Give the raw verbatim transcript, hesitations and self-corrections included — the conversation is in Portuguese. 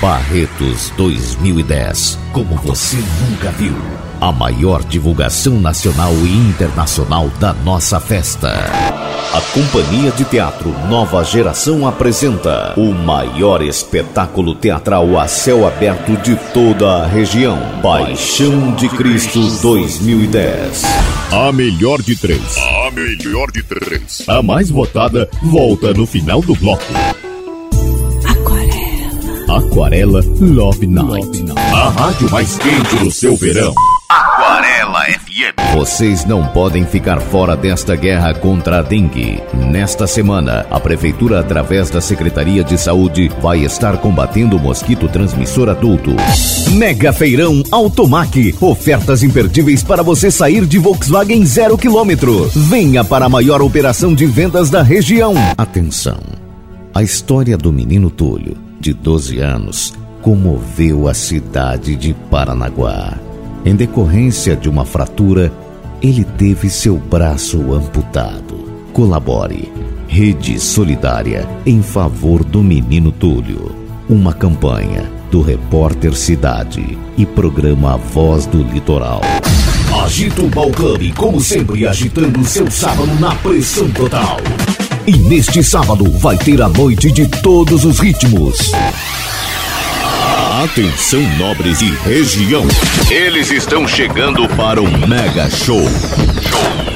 Barretos dois mil e dez, como você nunca viu. A maior divulgação nacional e internacional da nossa festa. A Companhia de Teatro Nova Geração apresenta o maior espetáculo teatral a céu aberto de toda a região. Paixão de Cristo dois mil e dez. A melhor de três. A melhor de três. A mais votada volta no final do bloco. Aquarela. Aquarela Love Night. A rádio mais quente do seu verão. Aquarela F M. Vocês não podem ficar fora desta guerra contra a dengue. Nesta semana, a Prefeitura, através da Secretaria de Saúde, vai estar combatendo o mosquito transmissor adulto. Mega Feirão Automac. Ofertas imperdíveis para você sair de Volkswagen zero quilômetro. Venha para a maior operação de vendas da região. Atenção! A história do menino Túlio, de doze anos, comoveu a cidade de Paranaguá. Em decorrência de uma fratura, ele teve seu braço amputado. Colabore. Rede Solidária em favor do menino Túlio. Uma campanha do Repórter Cidade e programa Voz do Litoral. Agita o Ball Club, como sempre, agitando seu sábado na pressão total. E neste sábado vai ter a noite de todos os ritmos. Atenção, nobres e região. Eles estão chegando para o Mega Show. Show